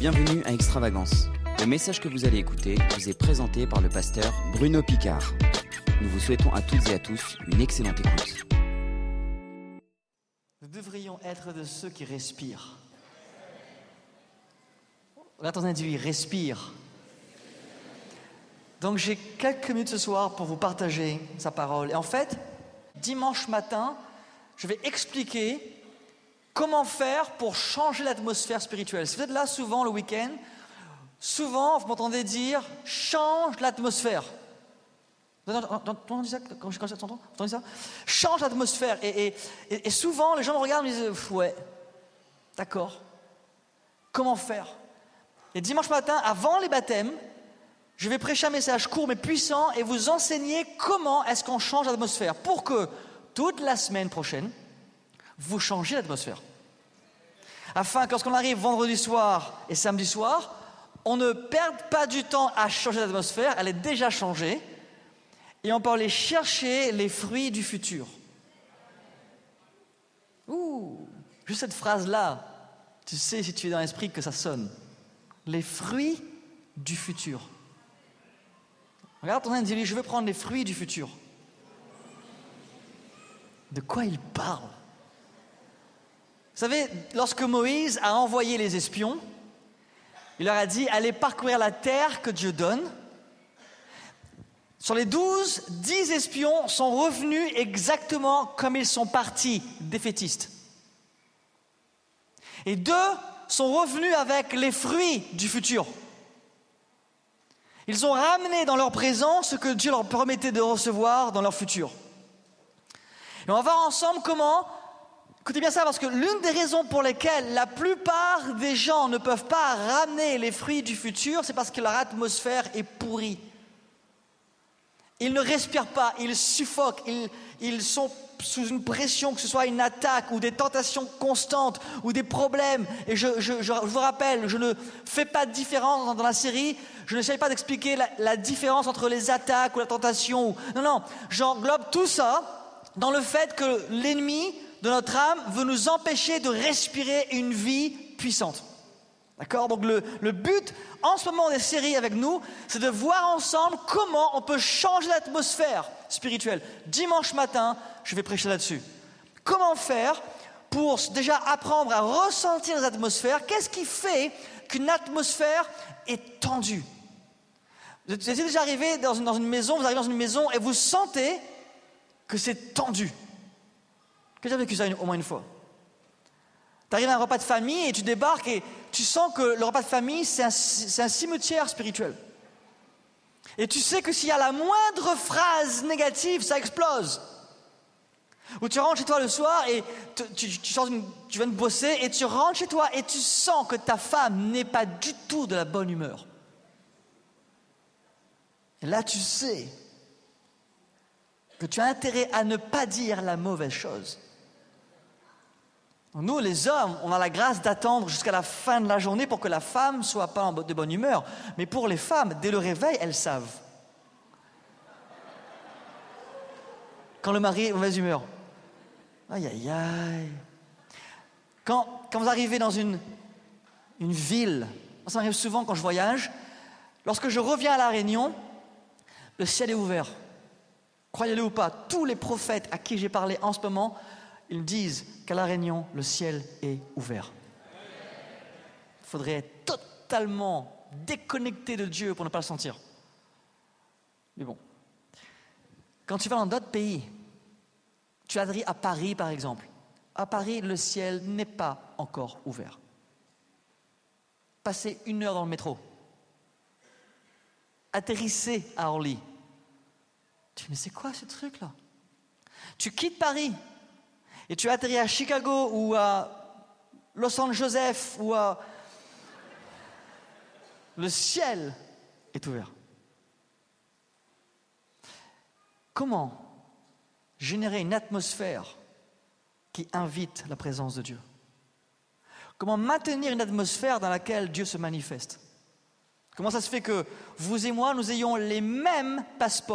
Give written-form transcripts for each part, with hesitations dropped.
Bienvenue à Extravagance. Le message que vous allez écouter vous est présenté par le pasteur Bruno Picard. Nous vous souhaitons à toutes et à tous une excellente écoute. Nous devrions être de ceux qui respirent. Regarde ton individu, respire. Donc j'ai quelques minutes ce soir pour vous partager sa parole. Et en fait, dimanche matin, je vais expliquer comment faire pour changer l'atmosphère spirituelle. Si vous êtes là souvent le week-end, souvent vous m'entendez dire « change l'atmosphère ». Vous entendez ça quand je vous entendez ça ? Change l'atmosphère. Et souvent, les gens me regardent et me disent « ouais, d'accord, comment faire ?» Et dimanche matin, avant les baptêmes, je vais prêcher un message court mais puissant et vous enseigner comment est-ce qu'on change l'atmosphère pour que toute la semaine prochaine, vous changez l'atmosphère. Afin que lorsqu'on arrive vendredi soir et samedi soir, on ne perde pas du temps à changer l'atmosphère, elle est déjà changée, et on peut aller chercher les fruits du futur. Juste cette phrase-là, tu sais si tu es dans l'esprit que ça sonne. Les fruits du futur. Regarde ton individu, je veux prendre les fruits du futur. De quoi il parle ? Vous savez, lorsque Moïse a envoyé les espions, il leur a dit « Allez parcourir la terre que Dieu donne ». Sur les 12, 10 espions sont revenus exactement comme ils sont partis, défaitistes. Et 2 sont revenus avec les fruits du futur. Ils ont ramené dans leur présent ce que Dieu leur promettait de recevoir dans leur futur. Et on va voir ensemble comment... Écoutez bien ça, parce que l'une des raisons pour lesquelles la plupart des gens ne peuvent pas ramener les fruits du futur, c'est parce que leur atmosphère est pourrie. Ils ne respirent pas, ils suffoquent, ils sont sous une pression, que ce soit une attaque ou des tentations constantes ou des problèmes. Et je vous rappelle, je ne fais pas de différence dans la série, je n'essaye pas d'expliquer la différence entre les attaques ou la tentation. Non, j'englobe tout ça dans le fait que l'ennemi de notre âme veut nous empêcher de respirer une vie puissante. D'accord ? Donc le but en ce moment des séries avec nous, c'est de voir ensemble comment on peut changer l'atmosphère spirituelle. Dimanche matin, je vais prêcher là-dessus. Comment faire pour déjà apprendre à ressentir les atmosphères ? Qu'est-ce qui fait qu'une atmosphère est tendue ? Vous êtes déjà arrivé dans une maison, vous arrivez dans une maison et vous sentez que c'est tendu. Qui a vécu ça au moins une fois ? Tu arrives à un repas de famille et tu débarques et tu sens que le repas de famille, c'est un cimetière spirituel. Et tu sais que s'il y a la moindre phrase négative, ça explose. Ou tu rentres chez toi le soir et tu viens de bosser et tu rentres chez toi et tu sens que ta femme n'est pas du tout de la bonne humeur. Et là, tu sais que tu as intérêt à ne pas dire la mauvaise chose. Nous, les hommes, on a la grâce d'attendre jusqu'à la fin de la journée pour que la femme ne soit pas de bonne humeur. Mais pour les femmes, dès le réveil, elles savent. Quand le mari est de mauvaise humeur. Aïe, aïe, aïe. Quand vous arrivez dans une ville, ça m'arrive souvent quand je voyage, lorsque je reviens à La Réunion, le ciel est ouvert. Croyez-le ou pas, tous les prophètes à qui j'ai parlé en ce moment, ils disent qu'à La Réunion, le ciel est ouvert. Il faudrait être totalement déconnecté de Dieu pour ne pas le sentir. Mais bon. Quand tu vas dans d'autres pays, tu atterris à Paris par exemple. À Paris, le ciel n'est pas encore ouvert. Passez 1 heure dans le métro. Atterrissez à Orly. Tu dis, mais c'est quoi ce truc-là ? Tu quittes Paris. Et tu atterris à Chicago ou à Los Angeles ou à... Le ciel est ouvert. Comment générer une atmosphère qui invite la présence de Dieu ? Comment maintenir une atmosphère dans laquelle Dieu se manifeste ? Comment ça se fait que vous et moi, nous ayons les mêmes passeports ?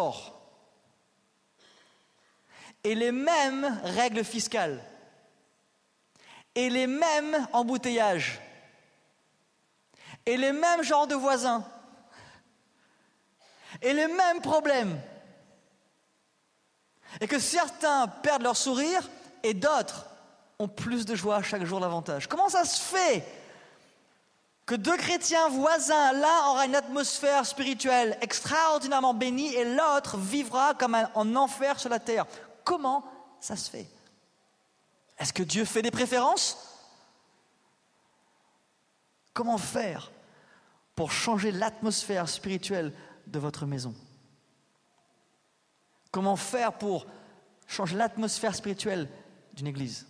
Et les mêmes règles fiscales, et les mêmes embouteillages, et les mêmes genres de voisins et les mêmes problèmes. Et que certains perdent leur sourire et d'autres ont plus de joie chaque jour davantage. Comment ça se fait que deux chrétiens voisins, l'un aura une atmosphère spirituelle extraordinairement bénie et l'autre vivra comme en enfer sur la terre? Comment ça se fait? Est-ce que Dieu fait des préférences? Comment faire pour changer l'atmosphère spirituelle de votre maison? Comment faire pour changer l'atmosphère spirituelle d'une église?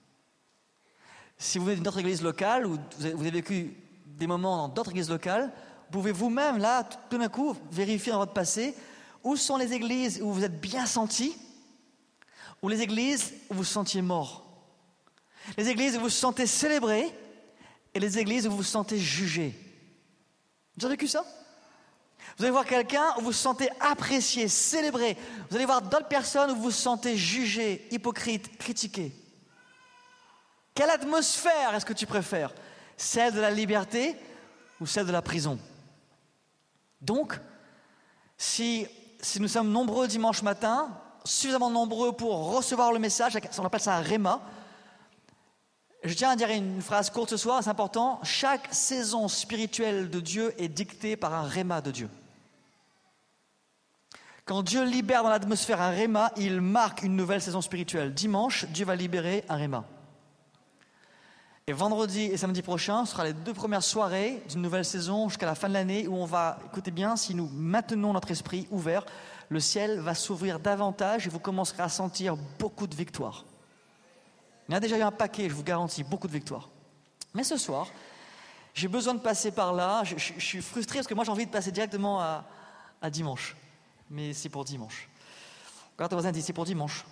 Si vous êtes dans notre église locale ou vous avez vécu des moments dans d'autres églises locales, vous pouvez vous-même, là, tout d'un coup, vérifier dans votre passé où sont les églises où vous êtes bien sentis, ou les églises où vous vous sentiez mort. Les églises où vous vous sentez célébré et les églises où vous vous sentez jugé. Vous avez vécu ça? Vous allez voir quelqu'un où vous vous sentez apprécié, célébré. Vous allez voir d'autres personnes où vous vous sentez jugé, hypocrite, critiqué. Quelle atmosphère est-ce que tu préfères? Celle de la liberté ou celle de la prison? Donc, si nous sommes nombreux dimanche matin, suffisamment nombreux pour recevoir le message, on appelle ça un réma. Je tiens à dire une phrase courte ce soir, c'est important. Chaque saison spirituelle de Dieu est dictée par un réma de Dieu. Quand Dieu libère dans l'atmosphère un réma, il marque une nouvelle saison spirituelle. Dimanche, Dieu va libérer un réma. Et vendredi et samedi prochain, ce sera les 2 premières soirées d'une nouvelle saison jusqu'à la fin de l'année où on va, écoutez bien, si nous maintenons notre esprit ouvert, le ciel va s'ouvrir davantage et vous commencerez à sentir beaucoup de victoires. Il y a déjà eu un paquet, je vous garantis, beaucoup de victoires. Mais ce soir, j'ai besoin de passer par là. Je suis frustré parce que moi j'ai envie de passer directement à dimanche. Mais c'est pour dimanche. Regarde ton voisin et dis, c'est pour dimanche.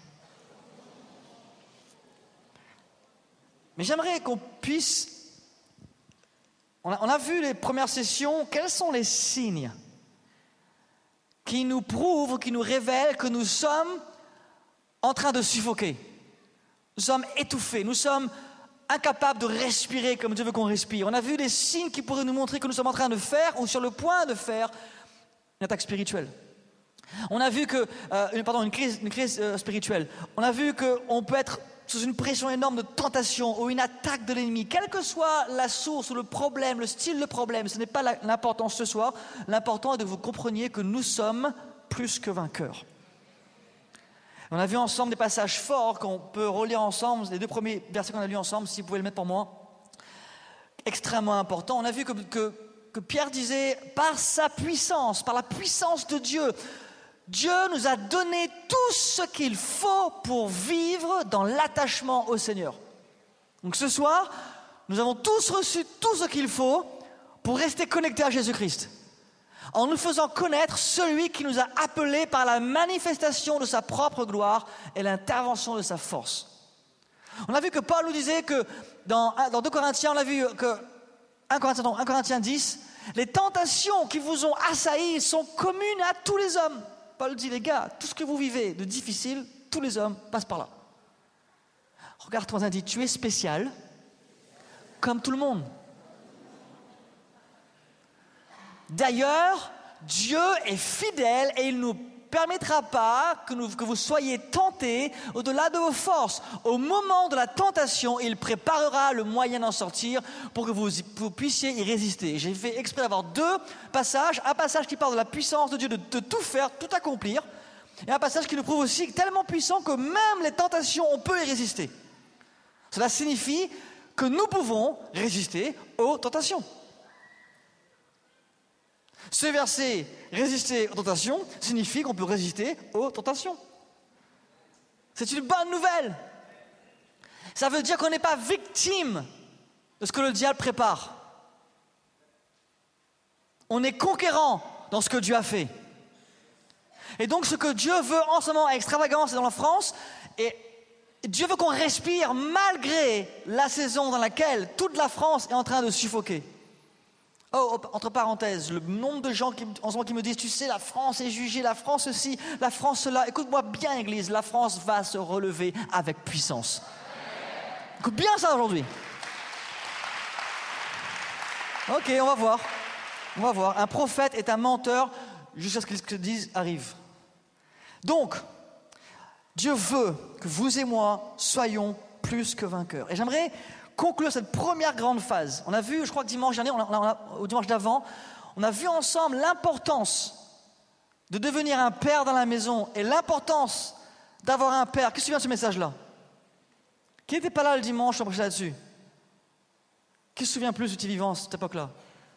Mais j'aimerais qu'on puisse... On a vu les premières sessions, quels sont les signes qui nous prouvent, qui nous révèlent que nous sommes en train de suffoquer. Nous sommes étouffés, nous sommes incapables de respirer comme Dieu veut qu'on respire. On a vu des signes qui pourraient nous montrer que nous sommes en train de faire ou sur le point de faire une attaque spirituelle. On a vu une crise spirituelle. On a vu qu'on peut être sous une pression énorme de tentation ou une attaque de l'ennemi. Quelle que soit la source ou le problème, le style de problème, ce n'est pas l'important ce soir. L'important est de que vous compreniez que nous sommes plus que vainqueurs. On a vu ensemble des passages forts qu'on peut relire ensemble, les 2 premiers versets qu'on a lus ensemble, si vous pouvez le mettre pour moi. Extrêmement important. On a vu que Pierre disait, par sa puissance, par la puissance de Dieu, Dieu nous a donné tout ce qu'il faut pour vivre dans l'attachement au Seigneur. Donc ce soir, nous avons tous reçu tout ce qu'il faut pour rester connectés à Jésus-Christ. En nous faisant connaître celui qui nous a appelés par la manifestation de sa propre gloire et l'intervention de sa force. On a vu que Paul nous disait que dans 2 Corinthiens, on a vu que 1 Corinthiens 10, les tentations qui vous ont assaillis sont communes à tous les hommes. Paul dit, les gars, tout ce que vous vivez de difficile, tous les hommes passent par là. Regarde-toi et dis, tu es spécial comme tout le monde. D'ailleurs, Dieu est fidèle et il ne nous permettra pas que vous soyez tentés au-delà de vos forces. Au moment de la tentation, il préparera le moyen d'en sortir pour que vous puissiez y résister. J'ai fait exprès d'avoir 2 passages. Un passage qui parle de la puissance de Dieu, de tout faire, tout accomplir. Et un passage qui nous prouve aussi tellement puissant que même les tentations, on peut y résister. Cela signifie que nous pouvons résister aux tentations. Ce verset, résister aux tentations, signifie qu'on peut résister aux tentations. C'est une bonne nouvelle. Ça veut dire qu'on n'est pas victime de ce que le diable prépare. On est conquérant dans ce que Dieu a fait. Et donc ce que Dieu veut en ce moment à Extravagance et dans la France, et Dieu veut qu'on respire malgré la saison dans laquelle toute la France est en train de suffoquer. Oh, entre parenthèses, le nombre de gens en ce moment qui me disent, tu sais, la France est jugée, la France ceci, la France cela. Écoute-moi bien, Église, la France va se relever avec puissance. Écoute bien ça aujourd'hui. Ok, on va voir. On va voir. Un prophète est un menteur jusqu'à ce que ce qu'il dise arrive. Donc, Dieu veut que vous et moi soyons plus que vainqueurs. Et j'aimerais conclure cette première grande phase. On a vu, je crois que dimanche dernier, au dimanche d'avant, on a vu ensemble l'importance de devenir un père dans la maison et l'importance d'avoir un père. Qui se souvient de ce message-là? Qui n'était pas là le dimanche, on prêchait là-dessus? Qui se souvient plus du petit vivant à cette époque-là?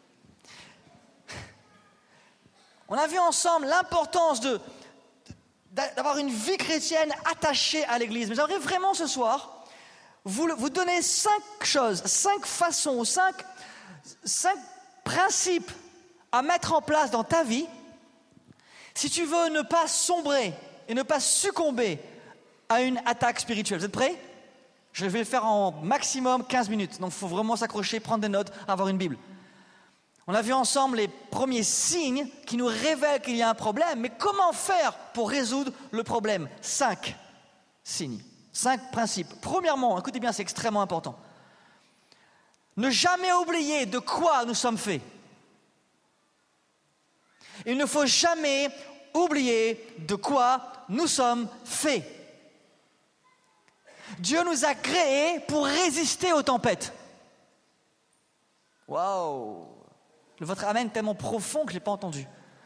On a vu ensemble l'importance d'avoir une vie chrétienne attachée à l'Église. Mais j'aimerais vraiment ce soir vous donner 5 choses, 5 façons, 5 principes à mettre en place dans ta vie si tu veux ne pas sombrer et ne pas succomber à une attaque spirituelle. Vous êtes prêts? Je vais le faire en maximum 15 minutes. Donc il faut vraiment s'accrocher, prendre des notes, avoir une Bible. On a vu ensemble les premiers signes qui nous révèlent qu'il y a un problème. Mais comment faire pour résoudre le problème? 5 signes, 5 principes. Premièrement, écoutez bien, c'est extrêmement important. Ne jamais oublier de quoi nous sommes faits. Il ne faut jamais oublier de quoi nous sommes faits. Dieu nous a créés pour résister aux tempêtes. Waouh! Votre amen est tellement profond que je ne l'ai pas entendu.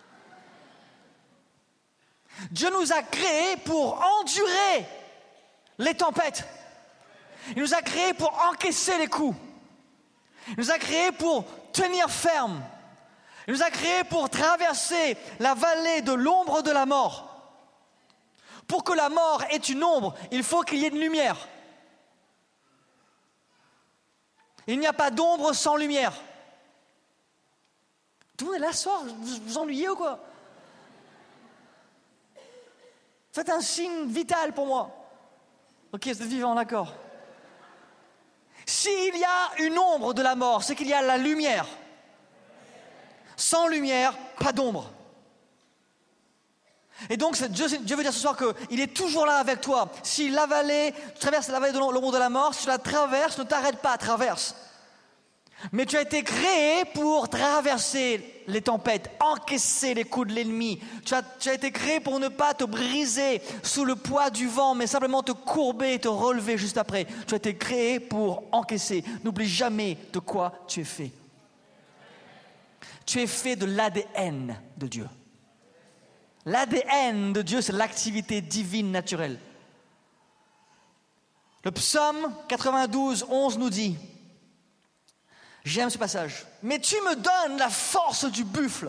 Dieu nous a créés pour endurer les tempêtes. Il nous a créés pour encaisser les coups. Il nous a créés pour tenir ferme. Il nous a créés pour traverser la vallée de l'ombre de la mort. Pour que la mort ait une ombre, il faut qu'il y ait une lumière. Il n'y a pas d'ombre sans lumière. Tout le monde est là ce soir, vous vous ennuyez ou quoi? Faites un signe vital pour moi. Ok, vous êtes vivant, d'accord. S'il y a une ombre de la mort, c'est qu'il y a la lumière. Sans lumière, pas d'ombre. Et donc Dieu veut dire ce soir qu'il est toujours là avec toi. Si la vallée, tu traverses la vallée de l'ombre de la mort, si tu la traverses, ne t'arrête pas, traverse. Mais tu as été créé pour traverser les tempêtes, encaisser les coups de l'ennemi. Tu as été créé pour ne pas te briser sous le poids du vent, mais simplement te courber et te relever juste après. Tu as été créé pour encaisser. N'oublie jamais de quoi tu es fait. Tu es fait de l'ADN de Dieu. L'ADN de Dieu, c'est l'activité divine naturelle. Le psaume 92, 11 nous dit, j'aime ce passage, mais tu me donnes la force du buffle.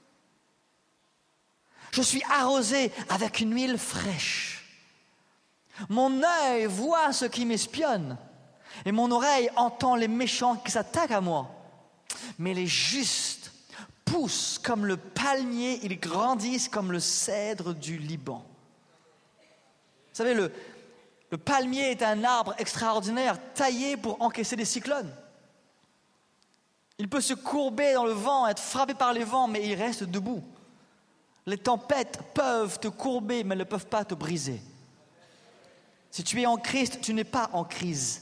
Je suis arrosé avec une huile fraîche. Mon œil voit ce qui m'espionne et mon oreille entend les méchants qui s'attaquent à moi. Mais les justes poussent comme le palmier, ils grandissent comme le cèdre du Liban. Vous savez, le palmier est un arbre extraordinaire, taillé pour encaisser des cyclones. Il peut se courber dans le vent, être frappé par les vents, mais il reste debout. Les tempêtes peuvent te courber, mais elles ne peuvent pas te briser. Si tu es en Christ, tu n'es pas en crise.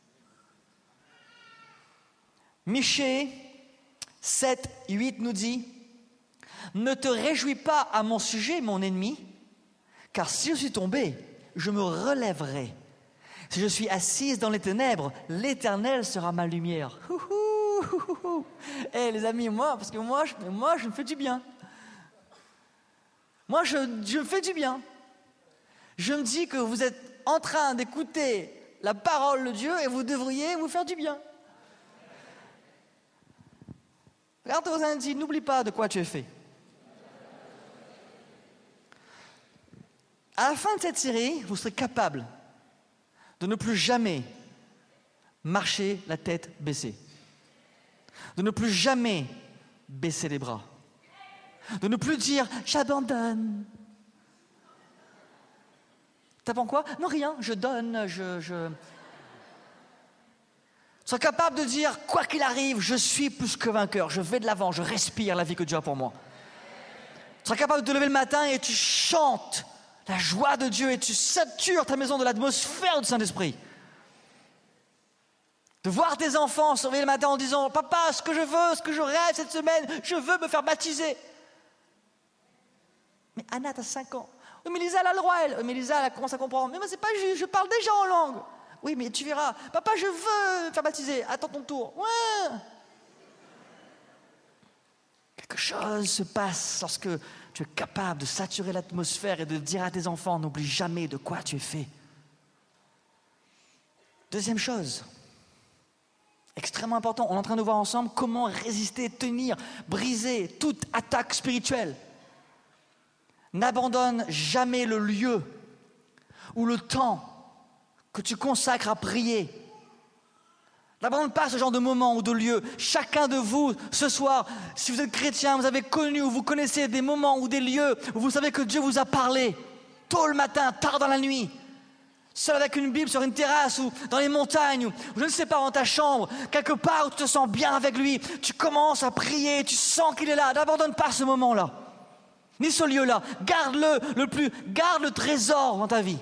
Michée 7, 8 nous dit « Ne te réjouis pas à mon sujet, mon ennemi, car si je suis tombé, je me relèverai. Si je suis assise dans les ténèbres, l'Éternel sera ma lumière. » Eh les amis, moi je me fais du bien. Moi je me fais du bien. Je me dis que vous êtes en train d'écouter la parole de Dieu et vous devriez vous faire du bien. Regarde vos indices, n'oublie pas de quoi tu es fait. À la fin de cette série, vous serez capable de ne plus jamais marcher la tête baissée. De ne plus jamais baisser les bras. De ne plus dire « j'abandonne ». T'apprends quoi? Non, rien, je donne, je... Sois capable de dire, quoi qu'il arrive, je suis plus que vainqueur, je vais de l'avant, je respire la vie que Dieu a pour moi. Sois capable de te lever le matin et tu chantes la joie de Dieu et tu satures ta maison de l'atmosphère du Saint-Esprit. De voir tes enfants se réveiller le matin en disant « Papa, ce que je veux, ce que je rêve cette semaine, je veux me faire baptiser. » Mais Anna, t'as 5 ans. Oui, mais Lisa, elle a le droit, elle. Oui, mais Lisa, elle commence à comprendre. Mais moi, c'est pas juste, je parle déjà en langue. Oui, mais tu verras. Papa, je veux me faire baptiser. Attends ton tour. Ouais. Quelque chose se passe lorsque tu es capable de saturer l'atmosphère et de dire à tes enfants, n'oublie jamais de quoi tu es fait. Deuxième chose, extrêmement important, on est en train de voir ensemble comment résister, tenir, briser toute attaque spirituelle. N'abandonne jamais le lieu ou le temps que tu consacres à prier. N'abandonne pas ce genre de moment ou de lieu. Chacun de vous, ce soir, si vous êtes chrétien, vous avez connu ou vous connaissez des moments ou des lieux où vous savez que Dieu vous a parlé, tôt le matin, tard dans la nuit, seul avec une Bible sur une terrasse ou dans les montagnes ou je ne sais pas, dans ta chambre, quelque part où tu te sens bien avec lui, tu commences à prier, tu sens qu'il est là. N'abandonne pas ce moment-là, ni ce lieu-là. Garde le trésor dans ta vie.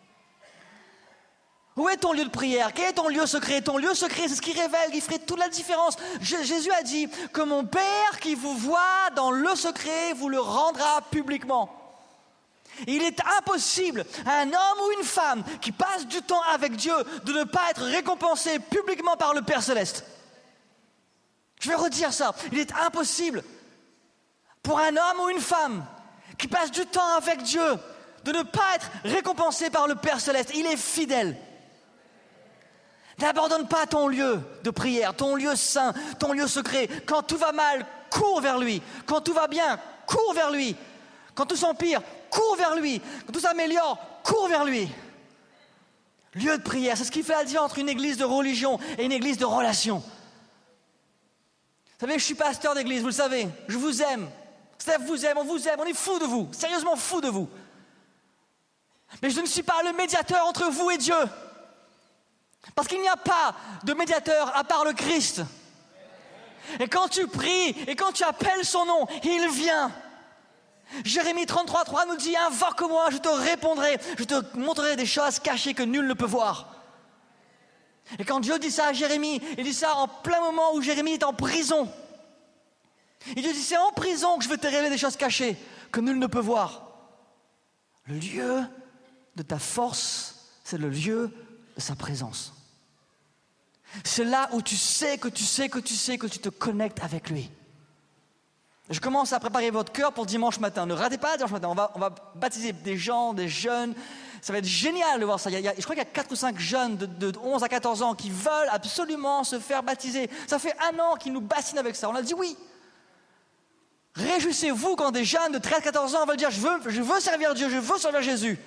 Où est ton lieu de prière? Quel est ton lieu secret? Ton lieu secret, c'est ce qui révèle, qui ferait toute la différence. Jésus a dit que mon Père qui vous voit dans le secret vous le rendra publiquement. Il est impossible à un homme ou une femme qui passe du temps avec Dieu de ne pas être récompensé publiquement par le Père Céleste. Je vais redire ça. Il est impossible pour un homme ou une femme qui passe du temps avec Dieu de ne pas être récompensé par le Père Céleste. Il est fidèle. N'abandonne pas ton lieu de prière, ton lieu saint, ton lieu secret. Quand tout va mal, cours vers lui. Quand tout va bien, cours vers lui. Quand tout s'empire, cours vers lui. Quand tout s'améliore, cours vers lui. Lieu de prière, c'est ce qui fait la différence entre une église de religion et une église de relation. Vous savez, je suis pasteur d'église, vous le savez. Je vous aime. Steph vous aime, on est fous de vous. Sérieusement fous de vous. Mais je ne suis pas le médiateur entre vous et Dieu. Parce qu'il n'y a pas de médiateur à part le Christ. Et quand tu pries et quand tu appelles son nom, il vient. Jérémie 33:3 nous dit « Invoque-moi, je te répondrai, je te montrerai des choses cachées que nul ne peut voir. » Et quand Dieu dit ça à Jérémie, il dit ça en plein moment où Jérémie est en prison. Il dit « C'est en prison que je veux te révéler des choses cachées que nul ne peut voir. » Le lieu de ta force, c'est le lieu de sa présence. C'est là où tu sais que tu te connectes avec lui. Je commence à préparer votre cœur pour dimanche matin. Ne ratez pas dimanche matin. On va baptiser des gens, des jeunes. Ça va être génial de voir ça. Je crois qu'il y a 4 ou 5 jeunes de 11 à 14 ans qui veulent absolument se faire baptiser. Ça fait 1 an qu'ils nous bassinent avec ça. On a dit oui. Réjouissez-vous quand des jeunes de 13-14 ans veulent dire je veux servir Dieu, je veux servir Jésus.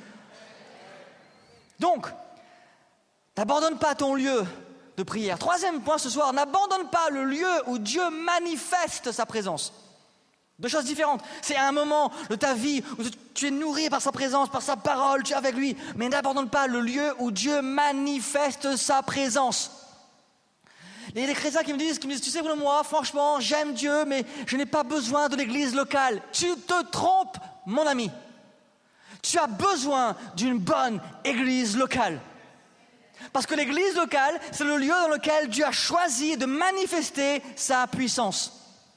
Donc, n'abandonne pas ton lieu de prière. 3e point ce soir, n'abandonne pas le lieu où Dieu manifeste sa présence. 2 choses différentes. C'est un moment de ta vie où tu es nourri par sa présence, par sa parole, tu es avec lui. Mais n'abandonne pas le lieu où Dieu manifeste sa présence. Il y a des chrétiens qui me disent, tu sais, moi, franchement, j'aime Dieu, mais je n'ai pas besoin de l'église locale. Tu te trompes, mon ami. Tu as besoin d'une bonne église locale. Parce que l'église locale, c'est le lieu dans lequel Dieu a choisi de manifester sa puissance.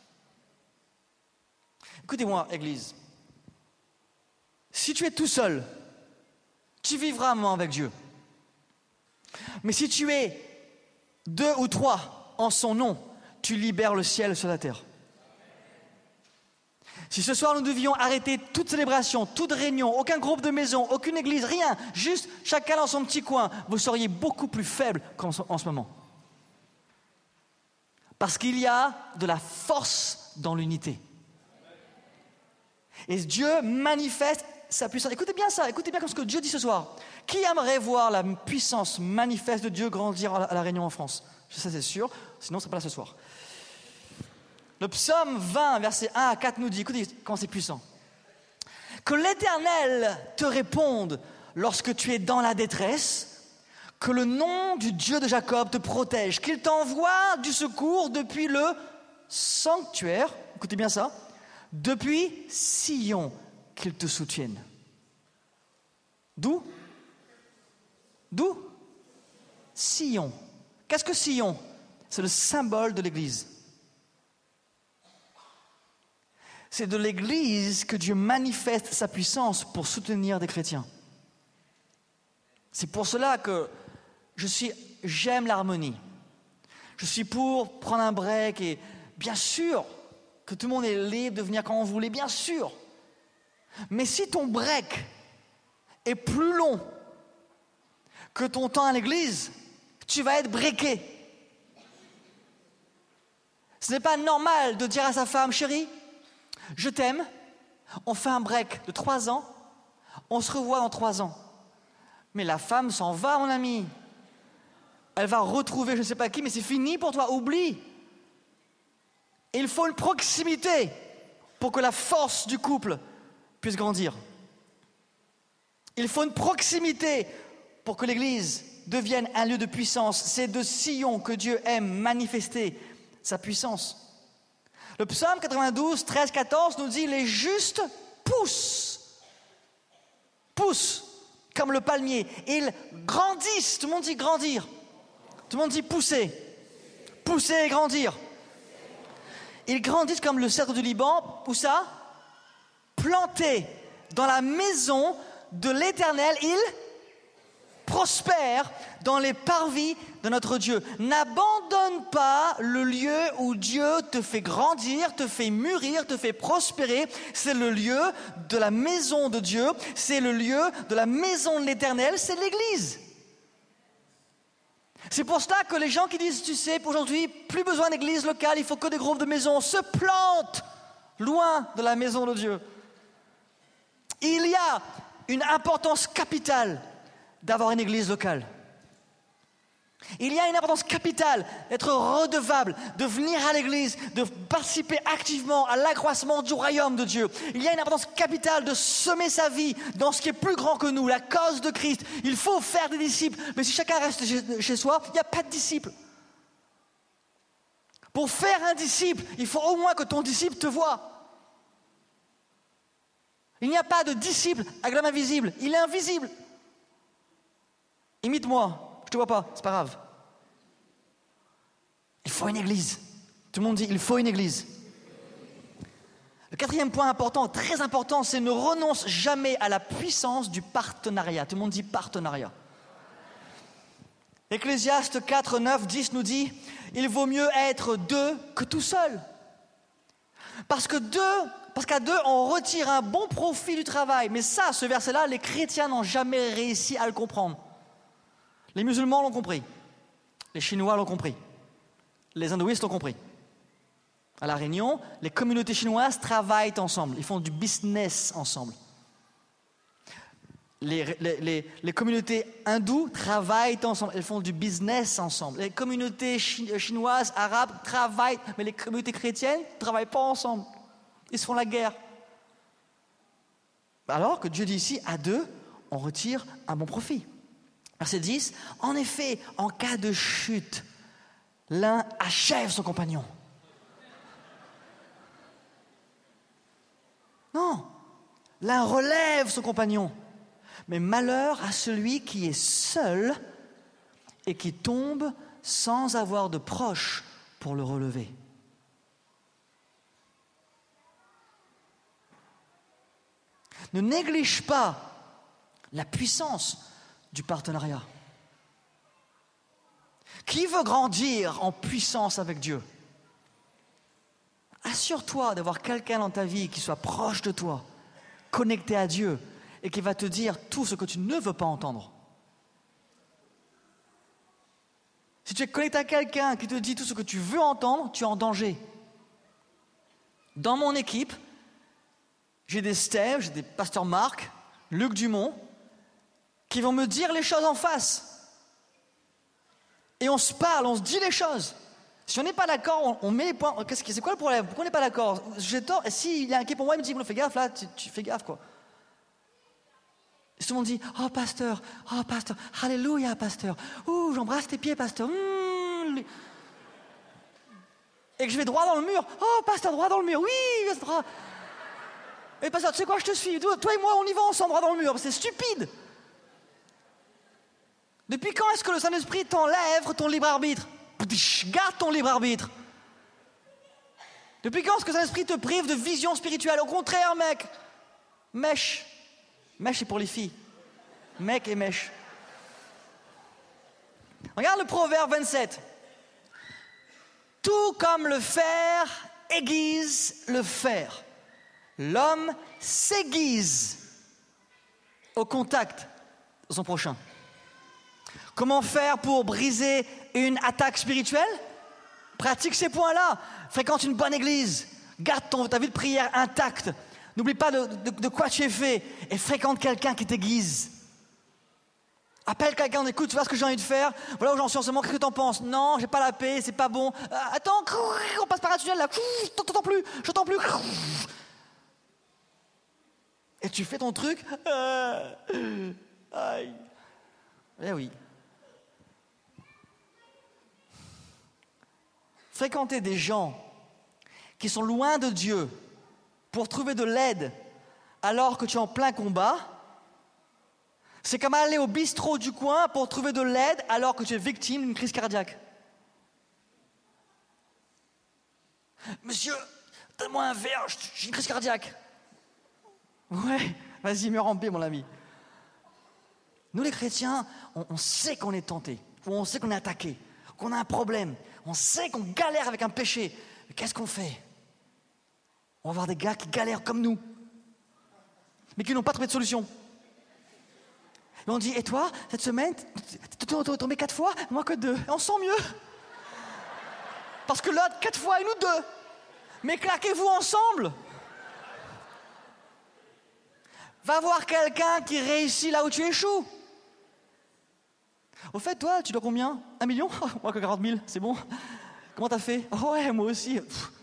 Écoutez-moi, église. Si tu es tout seul, tu vivras un moment avec Dieu. Mais si tu es 2 ou 3 en son nom, tu libères le ciel sur la terre. Si ce soir nous devions arrêter toute célébration, toute réunion, aucun groupe de maison, aucune église, rien, juste chacun dans son petit coin, vous seriez beaucoup plus faible qu'en ce moment. Parce qu'il y a de la force dans l'unité. Et Dieu manifeste sa puissance. Écoutez bien ça, écoutez bien comme ce que Dieu dit ce soir. Qui aimerait voir la puissance manifeste de Dieu grandir à la Réunion en France? Ça c'est sûr, sinon ce n'est pas là ce soir. Le psaume 20, versets 1 à 4 nous dit, écoutez comment c'est puissant. Que l'Éternel te réponde lorsque tu es dans la détresse, que le nom du Dieu de Jacob te protège, qu'il t'envoie du secours depuis le sanctuaire, écoutez bien ça, depuis Sion, qu'il te soutienne. D'où Sion. Qu'est-ce que Sion? C'est le symbole de l'Église. C'est de l'Église que Dieu manifeste sa puissance pour soutenir des chrétiens. C'est pour cela que j'aime l'harmonie. Je suis pour prendre un break et bien sûr que tout le monde est libre de venir quand on voulait, bien sûr. Mais si ton break est plus long que ton temps à l'église, tu vas être breaké. Ce n'est pas normal de dire à sa femme, chérie, je t'aime, on fait un break de 3 ans, on se revoit dans 3 ans. Mais la femme s'en va, mon ami. Elle va retrouver je ne sais pas qui, mais c'est fini pour toi, oublie. Il faut une proximité pour que la force du couple puisse grandir. Il faut une proximité pour que l'Église devienne un lieu de puissance. C'est de Sion que Dieu aime manifester sa puissance. Le psaume 92, 13, 14 nous dit « Les justes poussent comme le palmier. Ils grandissent. » Tout le monde dit grandir. Tout le monde dit pousser. Pousser et grandir. Ils grandissent comme le cèdre du Liban. Où ça? Plantés dans la maison de l'Éternel. Ils prospèrent dans les parvis de notre Dieu. N'abandonne pas le lieu où Dieu te fait grandir, te fait mûrir, te fait prospérer. C'est le lieu de la maison de Dieu. C'est le lieu de la maison de l'Éternel. C'est l'Église. C'est pour cela que les gens qui disent, tu sais, aujourd'hui, plus besoin d'église locale, il faut que des groupes de maisons, se plantent loin de la maison de Dieu. Il y a une importance capitale d'avoir une église locale. Il y a une importance capitale d'être redevable, de venir à l'église, de participer activement à l'accroissement du royaume de Dieu. Il y a une importance capitale de semer sa vie dans ce qui est plus grand que nous, la cause de Christ. Il faut faire des disciples, mais si chacun reste chez soi, il n'y a pas de disciples. Pour faire un disciple, il faut au moins que ton disciple te voie. Il n'y a pas de disciple avec l'homme invisible, il est invisible. Imite-moi. Je te vois pas, c'est pas grave. Il faut une église. Tout le monde dit, il faut une église. Le 4e point important, très important, c'est ne renonce jamais à la puissance du partenariat. Tout le monde dit partenariat. Ecclésiaste 4, 9, 10 nous dit, il vaut mieux être 2 que tout seul. Parce qu'à 2, on retire un bon profit du travail. Mais ça, ce verset-là, les chrétiens n'ont jamais réussi à le comprendre. Les musulmans l'ont compris, les Chinois l'ont compris, les hindouistes l'ont compris. À La Réunion, les communautés chinoises travaillent ensemble, ils font du business ensemble. Les communautés hindoues travaillent ensemble, elles font du business ensemble. Les communautés chinoises, arabes travaillent, mais les communautés chrétiennes ne travaillent pas ensemble. Ils se font la guerre. Alors que Dieu dit ici, à 2, on retire un bon profit. Verset 10, en effet, en cas de chute, l'un achève son compagnon. Non, l'un relève son compagnon. Mais malheur à celui qui est seul et qui tombe sans avoir de proche pour le relever. Ne néglige pas la puissance du partenariat. Qui veut grandir en puissance avec Dieu? Assure-toi d'avoir quelqu'un dans ta vie qui soit proche de toi, connecté à Dieu et qui va te dire tout ce que tu ne veux pas entendre. Si tu es connecté à quelqu'un qui te dit tout ce que tu veux entendre, tu es en danger. Dans mon équipe, j'ai des Steve, j'ai des pasteurs Marc, Luc Dumont, qui vont me dire les choses en face. Et on se parle, on se dit les choses. Si on n'est pas d'accord, on met les points. C'est quoi le problème? Pourquoi on n'est pas d'accord? J'ai tort. S'il y a un qui est pour moi, il me dit, fais gaffe là, tu fais gaffe quoi. Et tout le monde dit, oh pasteur, alléluia pasteur. Ouh, j'embrasse tes pieds pasteur. Et que je vais droit dans le mur. Oh pasteur, droit dans le mur. Oui, droit. Et pasteur, tu sais quoi, je te suis. Toi et moi, on y va ensemble droit dans le mur. C'est stupide. Depuis quand est-ce que le Saint-Esprit t'enlève ton libre arbitre? Garde ton libre arbitre. Depuis quand est-ce que le Saint-Esprit te prive de vision spirituelle? Au contraire, mec. Mèche. Mèche, c'est pour les filles. Mec et mèche. Regarde le Proverbe 27. Tout comme le fer aiguise le fer, l'homme s'aiguise au contact de son prochain. Comment faire pour briser une attaque spirituelle? Pratique ces points-là. Fréquente une bonne église. Garde ta vie de prière intacte. N'oublie pas de quoi tu es fait. Et fréquente quelqu'un qui t'aiguise. Appelle quelqu'un, écoute, tu vois ce que j'ai envie de faire? Voilà où j'en suis en ce moment, qu'est-ce que t'en penses? Non, j'ai pas la paix, c'est pas bon. Attends, on passe par un tunnel là. J'entends plus. Et tu fais ton truc. Aïe. Eh oui. Fréquenter des gens qui sont loin de Dieu pour trouver de l'aide alors que tu es en plein combat, c'est comme aller au bistrot du coin pour trouver de l'aide alors que tu es victime d'une crise cardiaque. Monsieur, donne-moi un verre, j'ai une crise cardiaque. Ouais, vas-y, meurs en paix, mon ami. Nous, les chrétiens, on sait qu'on est tenté, ou on sait qu'on est attaqué, qu'on a un problème, on sait qu'on galère avec un péché. Mais qu'est-ce qu'on fait? On va voir des gars qui galèrent comme nous, mais qui n'ont pas trouvé de solution. Et on dit, et toi, cette semaine, t'es tombé 4 fois, moi que 2. Et on sent mieux. Parce que l'autre, 4 fois, et nous 2. Mais claquez-vous ensemble. Va voir quelqu'un qui réussit là où tu échoues. Au fait, toi, tu dois combien? 1 million? Moi que 40 000, c'est bon. Comment t'as fait? Oh ouais, moi aussi.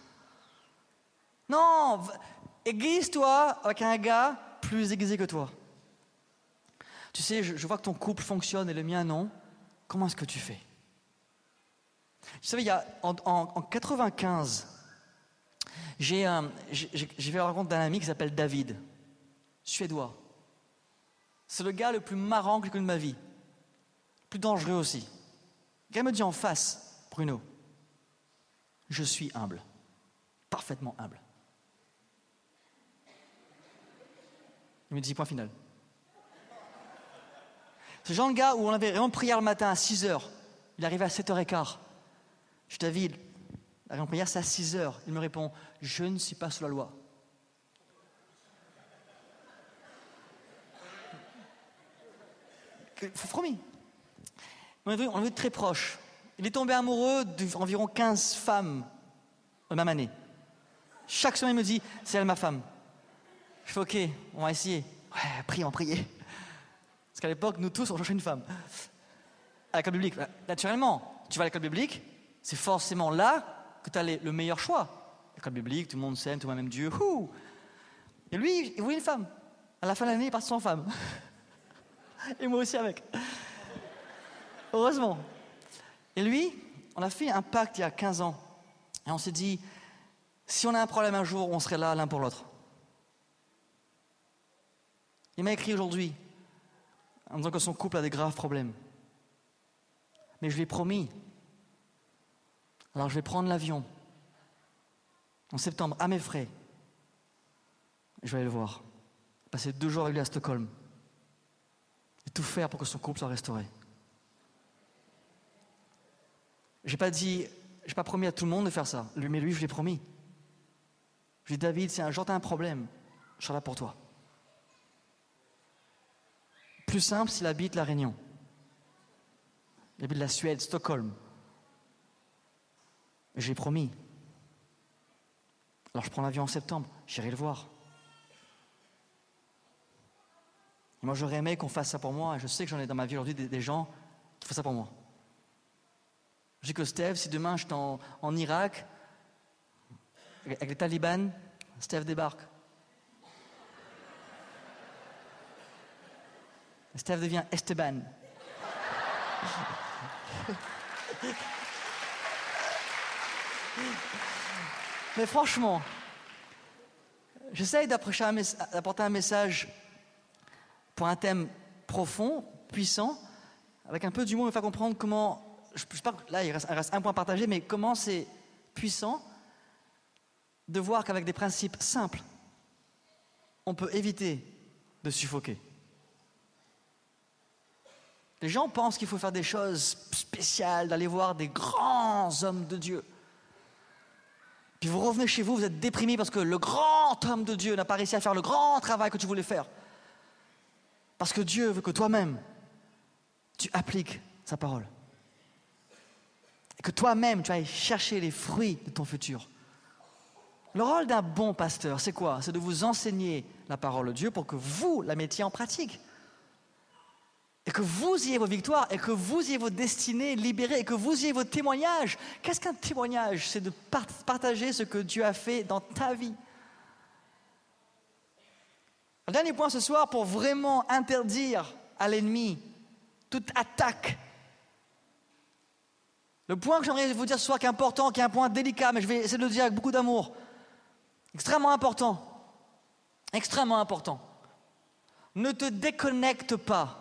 Non, aiguise-toi avec un gars plus aiguisé que toi. Tu sais, je vois que ton couple fonctionne et le mien non. Comment est-ce que tu fais? Vous savez, il y a, en 95, j'ai fait la rencontre d'un ami qui s'appelle David, suédois. C'est le gars le plus marrant que j'ai connu de ma vie. Plus dangereux aussi. Le gars me dit en face, Bruno, je suis humble. Parfaitement humble. Il me dit point final. Ce genre de gars où on avait vraiment prière le matin à 6h, il arrivait à 7h15. Je dis, David, la réunion de prière c'est à 6h. Il me répond, je ne suis pas sous la loi. Promis. On est vu très proches. Il est tombé amoureux d'environ 15 femmes la même année. Chaque semaine, il me dit, c'est elle ma femme. Je fais, ok, on va essayer. Ouais, on va prier. Parce qu'à l'époque, nous tous, on cherchait une femme. À l'école biblique, naturellement, tu vas à l'école biblique, c'est forcément là que tu as le meilleur choix. L'école biblique, tout le monde s'aime, tout le monde aime Dieu. Et lui, il voulait une femme. À la fin de l'année, il est parti sans femme. Et moi aussi avec. Heureusement. Et lui, on a fait un pacte il y a 15 ans. Et on s'est dit, si on a un problème un jour, on serait là l'un pour l'autre. Il m'a écrit aujourd'hui, en disant que son couple a des graves problèmes. Mais je lui ai promis. Alors je vais prendre l'avion en septembre à mes frais. Je vais aller le voir. Passer 2 jours avec lui à Stockholm. Et tout faire pour que son couple soit restauré. J'ai pas promis à tout le monde de faire ça. Mais lui, je l'ai promis. Je lui ai dit, David, si un jour tu as un problème, je serai là pour toi. Plus simple s'il habite La Réunion. Il habite la Suède, Stockholm. Et j'ai promis. Alors je prends l'avion en septembre, j'irai le voir. Et moi j'aurais aimé qu'on fasse ça pour moi, et je sais que j'en ai dans ma vie aujourd'hui des gens qui font ça pour moi. Je dis que Steve, si demain je suis en Irak, avec les talibans, Steve débarque. Steve devient Esteban. Mais franchement, j'essaye d'apporter un message pour un thème profond, puissant, avec un peu d'humour, me faire comprendre comment, là il reste un point partagé, mais comment c'est puissant de voir qu'avec des principes simples, on peut éviter de suffoquer. Les gens pensent qu'il faut faire des choses spéciales, d'aller voir des grands hommes de Dieu. Puis vous revenez chez vous, vous êtes déprimé parce que le grand homme de Dieu n'a pas réussi à faire le grand travail que tu voulais faire. Parce que Dieu veut que toi-même, tu appliques sa parole. Et que toi-même, tu ailles chercher les fruits de ton futur. Le rôle d'un bon pasteur, c'est quoi? C'est de vous enseigner la parole de Dieu pour que vous la mettiez en pratique. Et que vous ayez vos victoires, et que vous ayez vos destinées libérées, et que vous ayez vos témoignages. Qu'est-ce qu'un témoignage? C'est de partager ce que Dieu a fait dans ta vie. Un dernier point ce soir pour vraiment interdire à l'ennemi toute attaque. Le point que j'aimerais vous dire ce soir qui est important, qui est un point délicat, mais je vais essayer de le dire avec beaucoup d'amour. Extrêmement important. Extrêmement important. Ne te déconnecte pas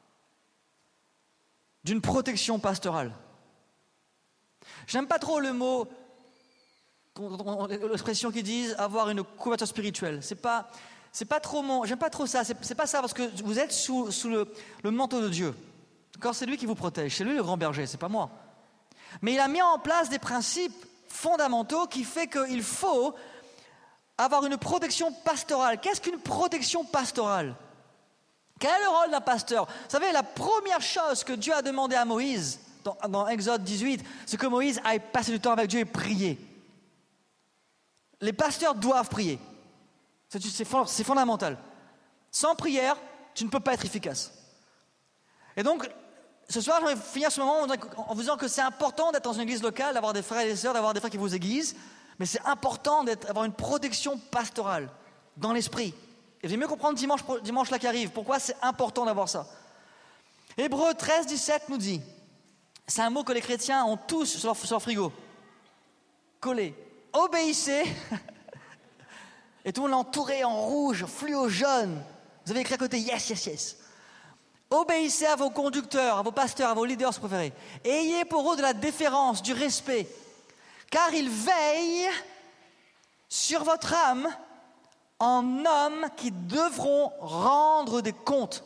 d'une protection pastorale. J'aime pas trop le mot, l'expression qu'ils disent avoir une couverture spirituelle. C'est pas trop j'aime pas trop ça. C'est pas ça parce que vous êtes sous le manteau de Dieu. D'accord, c'est lui qui vous protège, c'est lui le grand berger, c'est pas moi. Mais il a mis en place des principes fondamentaux qui fait qu'il faut avoir une protection pastorale. Qu'est-ce qu'une protection pastorale? Quel est le rôle d'un pasteur? Vous savez, la première chose que Dieu a demandé à Moïse, dans Exode 18, c'est que Moïse aille passer du temps avec Dieu et prier. Les pasteurs doivent prier. C'est fondamental. Sans prière, tu ne peux pas être efficace. Et donc, ce soir, j'aimerais finir ce moment en vous disant que c'est important d'être dans une église locale, d'avoir des frères et des sœurs, d'avoir des frères qui vous aiguisent, mais c'est important d'avoir une protection pastorale dans l'esprit. Et vous allez mieux comprendre dimanche là qui arrive, pourquoi c'est important d'avoir ça. Hébreux 13, 17 nous dit, c'est un mot que les chrétiens ont tous sur leur frigo, collé. Obéissez, et tout le monde l'entourait en rouge, fluo jaune. Vous avez écrit à côté, yes, yes, yes. Obéissez à vos conducteurs, à vos pasteurs, à vos leaders, si vous préférez. Ayez pour eux de la déférence, du respect, car ils veillent sur votre âme en hommes qui devront rendre des comptes.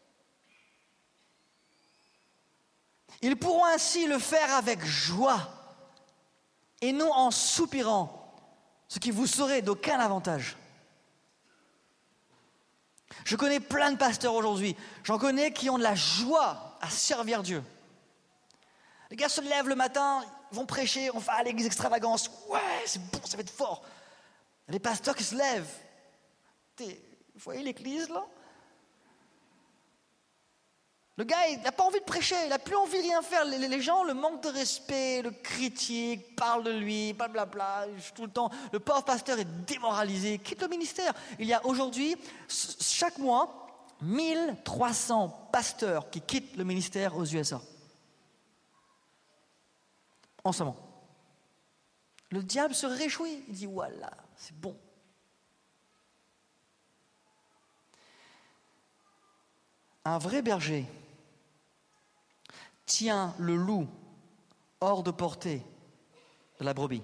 Ils pourront ainsi le faire avec joie et non en soupirant, ce qui vous serait d'aucun avantage. Je connais plein de pasteurs aujourd'hui, j'en connais qui ont de la joie à servir Dieu. Les gars se lèvent le matin, ils vont prêcher, on va à l'église extravagance, ouais, c'est bon, ça va être fort. Il y a des pasteurs qui se lèvent. Vous voyez l'église là? Le gars, il n'a pas envie de prêcher, il n'a plus envie de rien faire. Les gens le manquent de respect, le critiquent, parlent de lui, blablabla, tout le temps. Le pauvre pasteur est démoralisé, quitte le ministère. Il y a aujourd'hui, chaque mois, 1300 pasteurs qui quittent le ministère aux USA. En ce moment. Le diable se réjouit, il dit voilà, c'est bon. Un vrai berger tient le loup hors de portée de la brebis.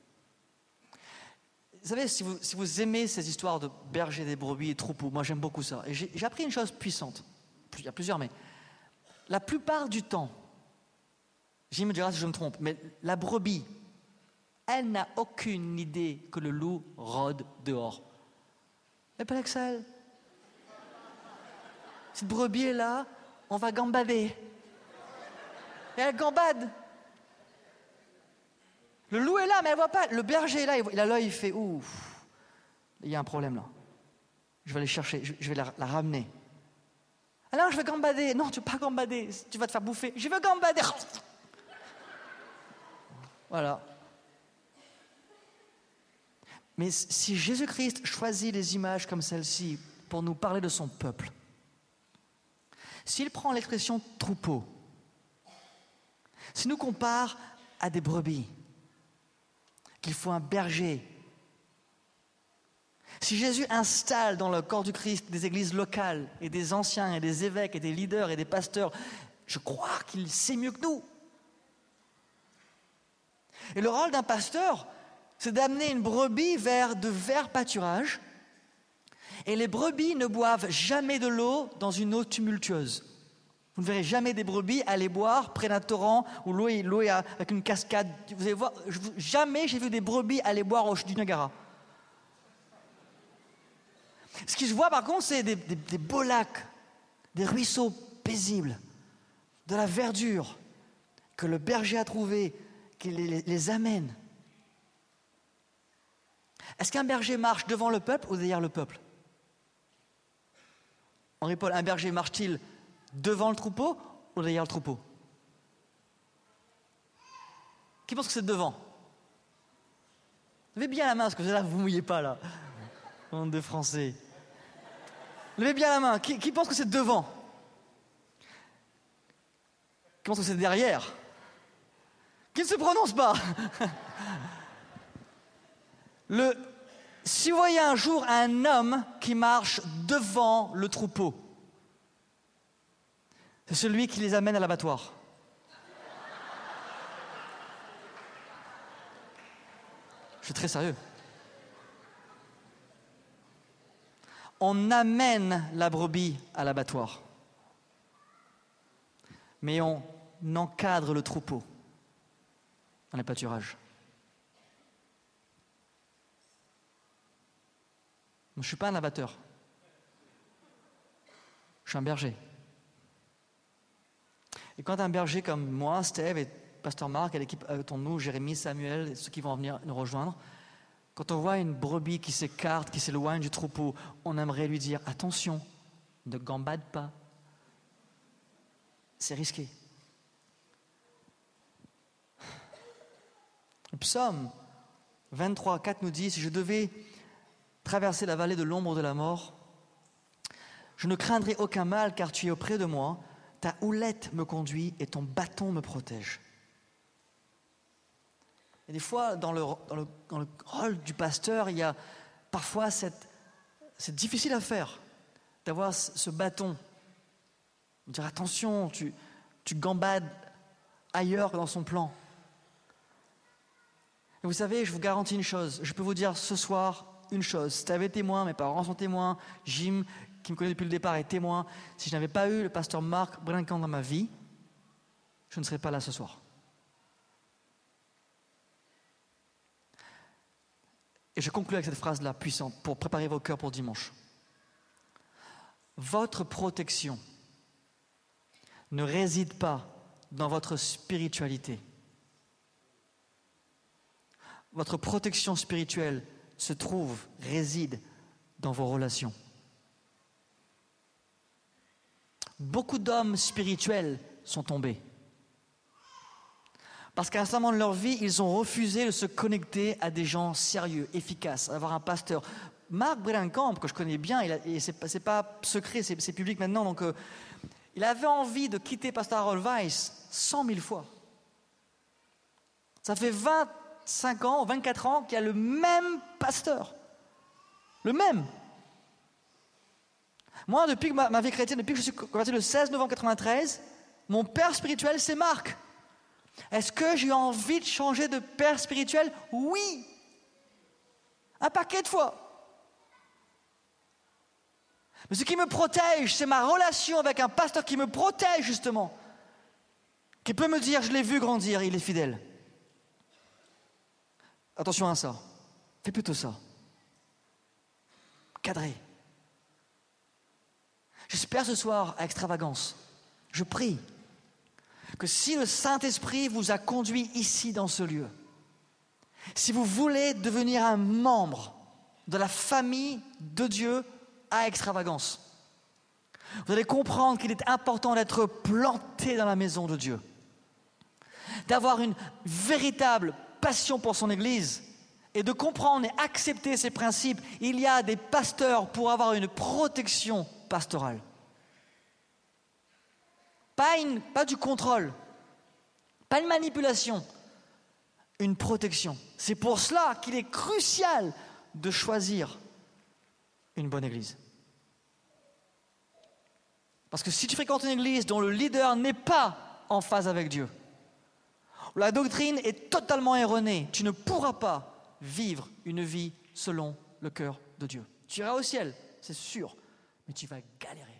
Vous savez, si vous aimez ces histoires de bergers, des brebis et troupeaux, moi j'aime beaucoup ça. Et j'ai appris une chose puissante. Il y a plusieurs, mais la plupart du temps, Jim me dira si je me trompe, mais la brebis, elle n'a aucune idée que le loup rôde dehors. Mais pas avec ça, elle. Cette brebis est là, on va gambader. Et elle gambade. Le loup est là, mais elle ne voit pas. Le berger est là, il a l'œil, il fait ouf, il y a un problème là. Je vais aller chercher, je vais la ramener. Alors je vais gambader. Non, tu ne veux pas gambader, tu vas te faire bouffer. Je veux gambader. Voilà. Mais si Jésus-Christ choisit des images comme celle-ci pour nous parler de son peuple, s'il prend l'expression troupeau, s'il nous compare à des brebis, qu'il faut un berger, si Jésus installe dans le corps du Christ des églises locales et des anciens et des évêques et des leaders et des pasteurs Je crois qu'il sait mieux que nous. Et le rôle d'un pasteur, c'est d'amener une brebis vers de verts pâturages. Et les brebis ne boivent jamais de l'eau dans une eau tumultueuse. Vous ne verrez jamais des brebis aller boire près d'un torrent où l'eau est avec une cascade. Vous allez voir, jamais j'ai vu des brebis aller boire au du Niagara. Ce que je vois par contre, c'est des beaux lacs, des ruisseaux paisibles, de la verdure que le berger a trouvé, qui les amène. Est-ce qu'un berger marche devant le peuple ou derrière le peuple? Henri-Paul, un berger marche-t-il devant le troupeau ou derrière le troupeau? Qui pense que c'est devant? Levez bien la main, parce que là, vous ne mouillez pas, là. Bande de Français. Levez bien la main. Qui pense que c'est devant? Qui pense que c'est derrière? Qui ne se prononce pas? Si vous voyez un jour un homme qui marche devant le troupeau, c'est celui qui les amène à l'abattoir. Je suis très sérieux. On amène la brebis à l'abattoir, mais on encadre le troupeau dans les pâturages. Je ne suis pas un abatteur. Je suis un berger. Et quand un berger comme moi, Steve et Pasteur Marc, et l'équipe autour de nous, Jérémy, Samuel, et ceux qui vont venir nous rejoindre, quand on voit une brebis qui s'écarte, qui s'éloigne du troupeau, on aimerait lui dire « Attention, ne gambade pas. C'est risqué. » Le psaume 23, 4 nous dit « Si je devais traverser la vallée de l'ombre de la mort, je ne craindrai aucun mal car tu es auprès de moi. Ta houlette me conduit et ton bâton me protège. » Et des fois, dans le rôle du pasteur, il y a parfois c'est difficile à faire, d'avoir ce bâton. Dire attention, tu gambades ailleurs que dans son plan. Et vous savez, je vous garantis une chose, je peux vous dire ce soir une chose. Si tu avais témoin, mes parents sont témoins, Jim, qui me connaît depuis le départ, est témoin. Si je n'avais pas eu le pasteur Marc Brennan-Camp dans ma vie, je ne serais pas là ce soir. Et je conclue avec cette phrase-là puissante pour préparer vos cœurs pour dimanche. Votre protection ne réside pas dans votre spiritualité. Votre protection spirituelle réside dans vos relations. Beaucoup d'hommes spirituels sont tombés. Parce qu'à un certain moment de leur vie, ils ont refusé de se connecter à des gens sérieux, efficaces, à avoir un pasteur. Marc Brennan-Camp, que je connais bien, et c'est pas secret, c'est public maintenant, donc il avait envie de quitter Pasteur Harold Weiss 100 000 fois. Ça fait 25 ans, 24 ans qu'il y a le même pasteur. Le même. Moi, depuis que ma vie chrétienne, depuis que je suis converti le 16 novembre 1993, mon père spirituel, c'est Marc. Est-ce que j'ai envie de changer de père spirituel? Oui. Un paquet de fois. Mais ce qui me protège, c'est ma relation avec un pasteur qui me protège justement. Qui peut me dire, je l'ai vu grandir, il est fidèle. Attention à ça. Fais plutôt ça. Cadré. J'espère ce soir à Extravagance, je prie que si le Saint-Esprit vous a conduit ici dans ce lieu, si vous voulez devenir un membre de la famille de Dieu à Extravagance, vous allez comprendre qu'il est important d'être planté dans la maison de Dieu, d'avoir une véritable passion pour son Église et de comprendre et accepter ses principes. Il y a des pasteurs pour avoir une protection pastorale. Pas du contrôle, pas une manipulation, une protection. C'est pour cela qu'il est crucial de choisir une bonne Église. Parce que si tu fréquentes une église dont le leader n'est pas en phase avec Dieu, où la doctrine est totalement erronée, tu ne pourras pas vivre une vie selon le cœur de Dieu. Tu iras au ciel, c'est sûr, mais tu vas galérer.